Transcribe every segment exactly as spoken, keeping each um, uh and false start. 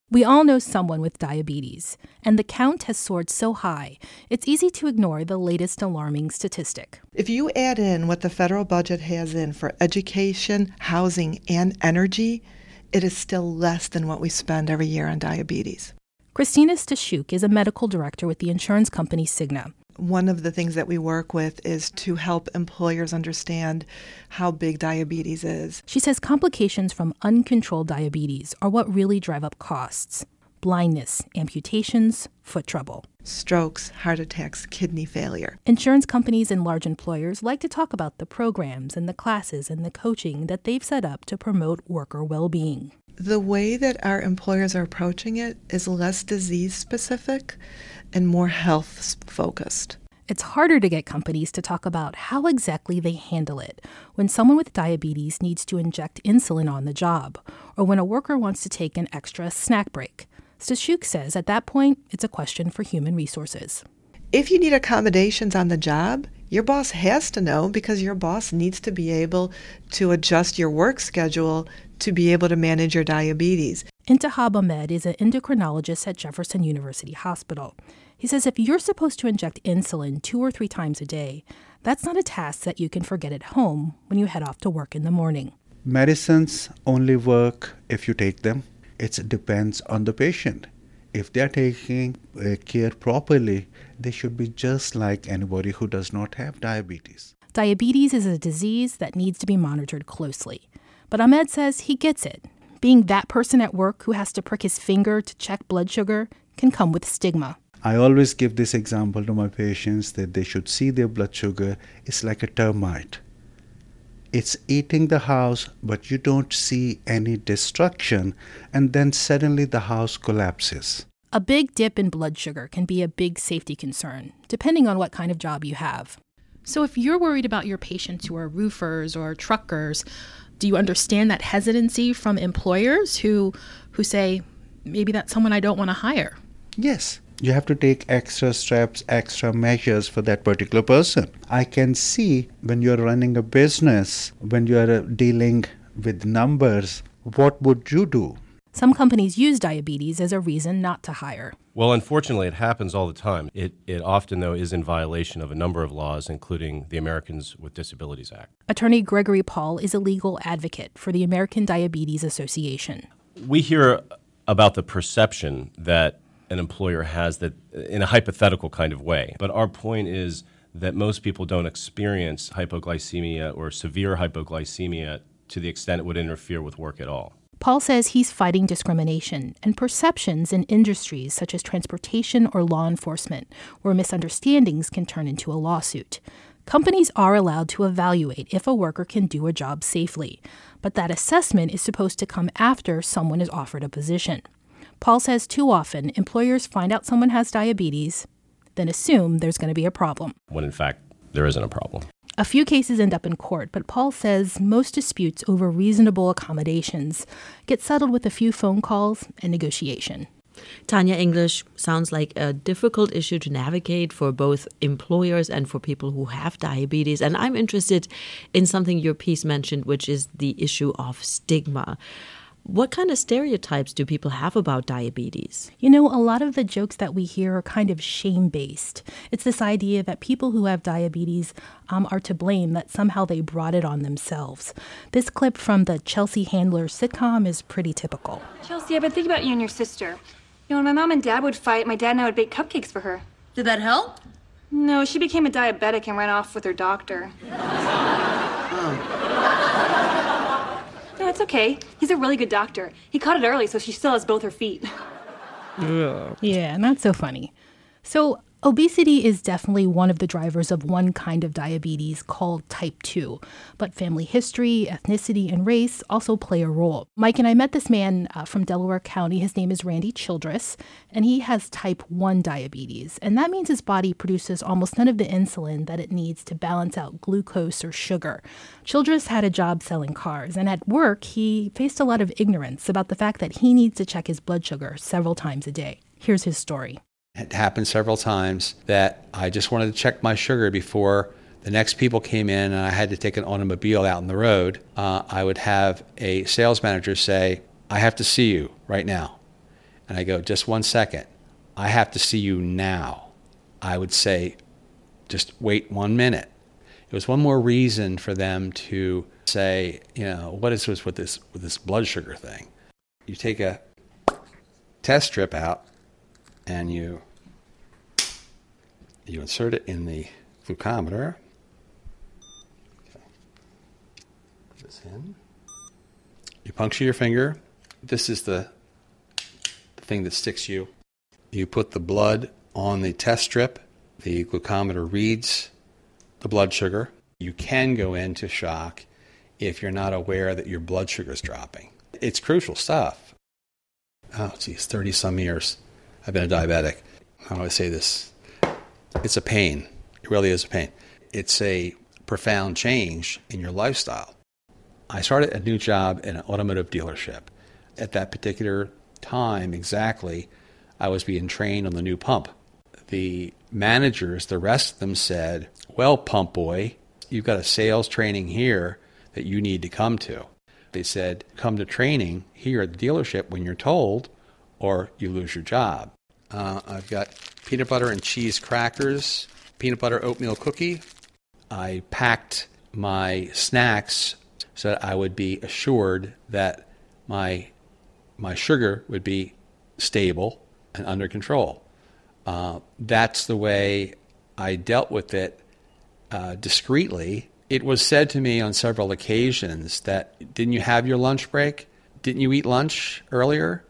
We all know someone with diabetes, and the count has soared so high, it's easy to ignore the latest alarming statistic. If you add in what the federal budget has in for education, housing, and energy, it is still less than what we spend every year on diabetes. Christina Stashuk is a medical director with the insurance company Cigna. One of the things that we work with is to help employers understand how big diabetes is. She says complications from uncontrolled diabetes are what really drive up costs. Blindness, amputations, foot trouble. Strokes, heart attacks, kidney failure. Insurance companies and large employers like to talk about the programs and the classes and the coaching that they've set up to promote worker well-being. The way that our employers are approaching it is less disease-specific and more health-focused. It's harder to get companies to talk about how exactly they handle it when someone with diabetes needs to inject insulin on the job, or when a worker wants to take an extra snack break. Stashuk says at that point, it's a question for human resources. If you need accommodations on the job, your boss has to know, because your boss needs to be able to adjust your work schedule to be able to manage your diabetes. Intihab Ahmed is an endocrinologist at Jefferson University Hospital. He says if you're supposed to inject insulin two or three times a day, that's not a task that you can forget at home when you head off to work in the morning. Medicines only work if you take them. It depends on the patient. If they're taking uh, care properly, they should be just like anybody who does not have diabetes. Diabetes is a disease that needs to be monitored closely. But Ahmed says he gets it. Being that person at work who has to prick his finger to check blood sugar can come with stigma. I always give this example to my patients that they should see their blood sugar. It's like a termite. It's eating the house, but you don't see any destruction, and then suddenly the house collapses. A big dip in blood sugar can be a big safety concern, depending on what kind of job you have. So if you're worried about your patients who are roofers or truckers, do you understand that hesitancy from employers who who say, maybe that's someone I don't want to hire? Yes. You have to take extra steps, extra measures for that particular person. I can see when you're running a business, when you're dealing with numbers, what would you do? Some companies use diabetes as a reason not to hire. Well, unfortunately, it happens all the time. It, it often, though, is in violation of a number of laws, including the Americans with Disabilities Act. Attorney Gregory Paul is a legal advocate for the American Diabetes Association. We hear about the perception that an employer has that in a hypothetical kind of way. But our point is that most people don't experience hypoglycemia or severe hypoglycemia to the extent it would interfere with work at all. Paul says he's fighting discrimination and perceptions in industries such as transportation or law enforcement, where misunderstandings can turn into a lawsuit. Companies are allowed to evaluate if a worker can do a job safely, but that assessment is supposed to come after someone is offered a position. Paul says too often employers find out someone has diabetes, then assume there's going to be a problem. When in fact, there isn't a problem. A few cases end up in court, but Paul says most disputes over reasonable accommodations get settled with a few phone calls and negotiation. Tanya English, sounds like a difficult issue to navigate for both employers and for people who have diabetes. And I'm interested in something your piece mentioned, which is the issue of stigma. What kind of stereotypes do people have about diabetes? You know, a lot of the jokes that we hear are kind of shame-based. It's this idea that people who have diabetes um, are to blame, that somehow they brought it on themselves. This clip from the Chelsea Handler sitcom is pretty typical. Chelsea, I've been thinking about you and your sister. You know, when my mom and dad would fight, my dad and I would bake cupcakes for her. Did that help? No, she became a diabetic and ran off with her doctor. Oh. No, it's okay. He's a really good doctor. He caught it early, so she still has both her feet. Yeah, not so funny. So obesity is definitely one of the drivers of one kind of diabetes called type two, but family history, ethnicity, and race also play a role. Mike and I met this man uh, from Delaware County. His name is Randy Childress, and he has type one diabetes, and that means his body produces almost none of the insulin that it needs to balance out glucose or sugar. Childress had a job selling cars, and at work, he faced a lot of ignorance about the fact that he needs to check his blood sugar several times a day. Here's his story. It happened several times that I just wanted to check my sugar before the next people came in and I had to take an automobile out on the road. Uh, I would have a sales manager say, I have to see you right now. and I go, just one second, I have to see you now, I would say, just wait one minute. It was one more reason for them to say, you know, what is this with this with this blood sugar thing? You take a test strip out and you you insert it in the glucometer. Okay. Put this in. You puncture your finger. This is the, the thing that sticks you. You put the blood on the test strip. The glucometer reads the blood sugar. You can go into shock if you're not aware that your blood sugar is dropping. It's crucial stuff. Oh, geez, thirty-some years I've been a diabetic. How do I say this? It's a pain. It really is a pain. It's a profound change in your lifestyle. I started a new job in an automotive dealership. At that particular time, exactly, I was being trained on the new pump. The managers, the rest of them said, well, pump boy, you've got a sales training here that you need to come to. They said, come to training here at the dealership when you're told, or you lose your job. Uh, I've got peanut butter and cheese crackers, peanut butter oatmeal cookie. I packed my snacks so that I would be assured that my my sugar would be stable and under control. Uh, that's the way I dealt with it uh, discreetly. It was said to me on several occasions that, didn't you have your lunch break? Didn't you eat lunch earlier?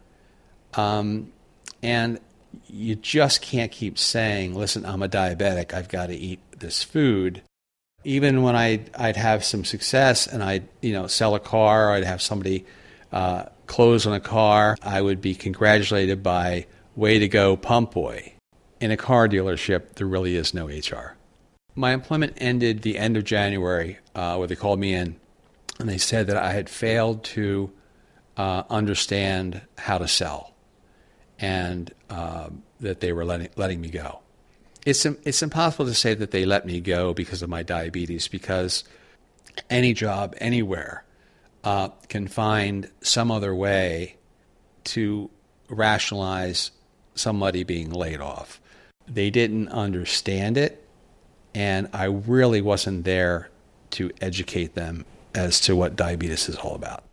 Um, and you just can't keep saying, listen, I'm a diabetic, I've got to eat this food. Even when I'd, I'd have some success and I'd you know, sell a car, or I'd have somebody uh, close on a car, I would be congratulated by, way to go, pump boy. In a car dealership, there really is no H R. My employment ended the end of January, uh, where they called me in, and they said that I had failed to uh, understand how to sell, and uh, that they were letting, letting me go. It's, it's impossible to say that they let me go because of my diabetes, because any job, anywhere, uh, can find some other way to rationalize somebody being laid off. They didn't understand it, and I really wasn't there to educate them as to what diabetes is all about.